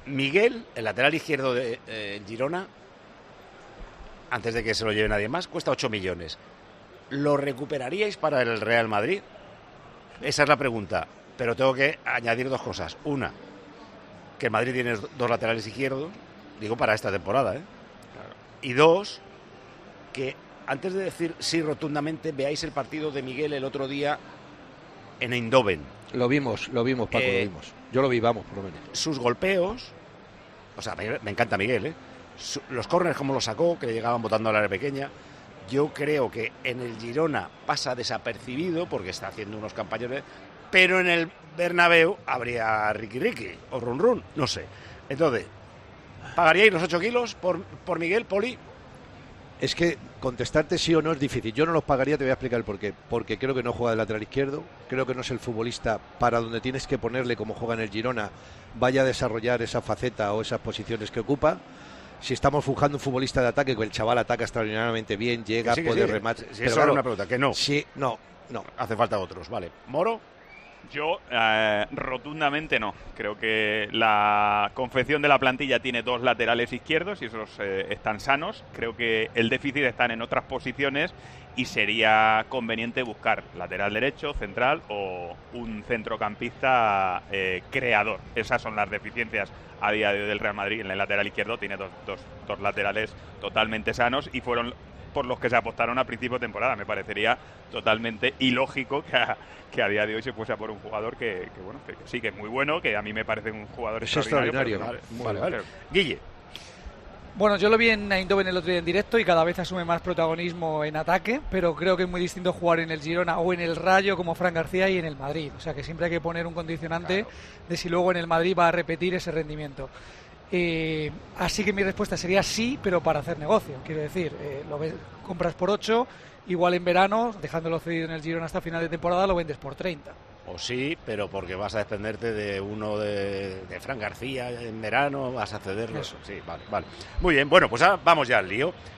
Miguel, el lateral izquierdo de Girona, antes de que se lo lleve nadie más, cuesta 8 millones. ¿Lo recuperaríais para el Real Madrid? Esa es la pregunta. Pero tengo que añadir 2 cosas. Una, que el Madrid tiene 2 laterales izquierdos, digo para esta temporada, ¿eh? Claro. Y 2, que antes de decir sí rotundamente, veáis el partido de Miguel el otro día en Eindhoven. Lo vimos, Paco, lo vimos. Yo lo vi, vamos, por lo menos. Sus golpeos, o sea, me encanta Miguel, ¿eh? Los córneres como los sacó, que le llegaban botando al área pequeña. Yo creo que en el Girona pasa desapercibido porque está haciendo unos campañones, pero en el Bernabéu habría Ricky o Run Run, no sé. Entonces, ¿pagaríais los 8 kilos por Miguel, Poli? Es que contestarte sí o no es difícil. Yo no los pagaría, te voy a explicar el por qué. Porque creo que no juega de lateral izquierdo, creo que no es el futbolista para donde tienes que ponerle como juega en el Girona, vaya a desarrollar esa faceta o esas posiciones que ocupa. Si estamos buscando un futbolista de ataque, que el chaval ataca extraordinariamente bien, llega, sí, puede rematar. Si eso era una pregunta, que no. Sí, no. Hace falta otros, vale. ¿Moro? Yo, rotundamente no. Creo que la confección de la plantilla tiene 2 laterales izquierdos y esos están sanos. Creo que el déficit está en otras posiciones y sería conveniente buscar lateral derecho, central o un centrocampista creador. Esas son las deficiencias a día de hoy del Real Madrid. En el lateral izquierdo tiene dos laterales totalmente sanos y fueron por los que se apostaron a principio de temporada. Me parecería totalmente ilógico que a día de hoy se fuese a por un jugador que sí, que es muy bueno, que a mí me parece un jugador extraordinario. Vale. Guille. Bueno, yo lo vi en Eindhoven el otro día en directo y cada vez asume más protagonismo en ataque, pero creo que es muy distinto jugar en el Girona o en el Rayo como Fran García y en el Madrid. O sea que siempre hay que poner un condicionante de si luego en el Madrid va a repetir ese rendimiento. Así que mi respuesta sería sí, pero para hacer negocio. Quiero decir, compras por 8, igual en verano, dejándolo cedido en el Girona hasta final de temporada, lo vendes por 30. O sí, pero porque vas a desprenderte de uno de Fran García en verano, vas a cederlo. Eso. Sí, vale. Muy bien, bueno, pues vamos ya al lío.